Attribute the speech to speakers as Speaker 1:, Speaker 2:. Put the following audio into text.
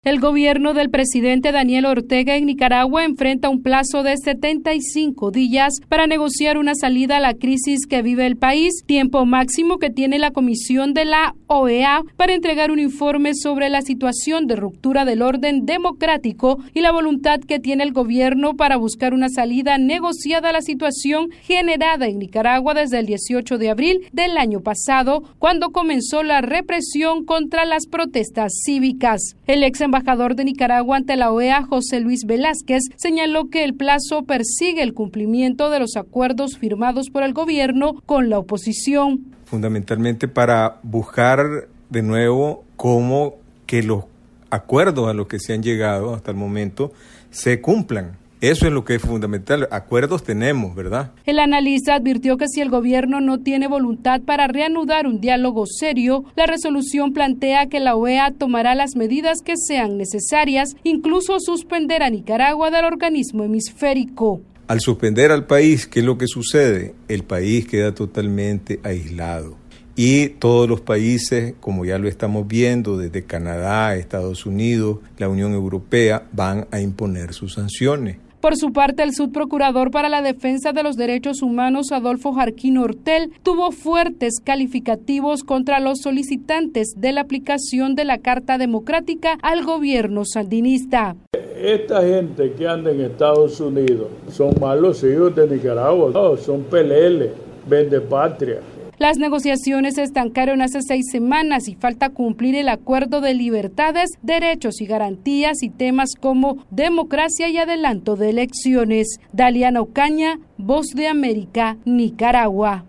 Speaker 1: El gobierno del presidente Daniel Ortega en Nicaragua enfrenta un plazo de 75 días para negociar una salida a la crisis que vive el país, tiempo máximo que tiene la Comisión de la OEA para entregar un informe sobre la situación de ruptura del orden democrático y la voluntad que tiene el gobierno para buscar una salida negociada a la situación generada en Nicaragua desde el 18 de abril del año pasado, cuando comenzó la represión contra las protestas cívicas. El ex embajador de Nicaragua ante la OEA, José Luis Velázquez, señaló que el plazo persigue el cumplimiento de los acuerdos firmados por el gobierno con la oposición.
Speaker 2: Fundamentalmente para buscar de nuevo cómo que los acuerdos a los que se han llegado hasta el momento se cumplan. Eso es lo que es fundamental. Acuerdos tenemos, ¿verdad?
Speaker 1: El analista advirtió que si el gobierno no tiene voluntad para reanudar un diálogo serio, la resolución plantea que la OEA tomará las medidas que sean necesarias, incluso suspender a Nicaragua del organismo hemisférico.
Speaker 2: Al suspender al país, ¿qué es lo que sucede? El país queda totalmente aislado. Y todos los países, como ya lo estamos viendo, desde Canadá, Estados Unidos, la Unión Europea, van a imponer sus sanciones.
Speaker 1: Por su parte, el subprocurador para la defensa de los derechos humanos, Adolfo Jarquín Ortel, tuvo fuertes calificativos contra los solicitantes de la aplicación de la Carta Democrática al gobierno sandinista.
Speaker 3: Esta gente que anda en Estados Unidos son malos hijos de Nicaragua, no, son peleles, vendepatria.
Speaker 1: Las negociaciones se estancaron hace 6 semanas y falta cumplir el acuerdo de libertades, derechos y garantías y temas como democracia y adelanto de elecciones. Daliana Ocaña, Voz de América, Nicaragua.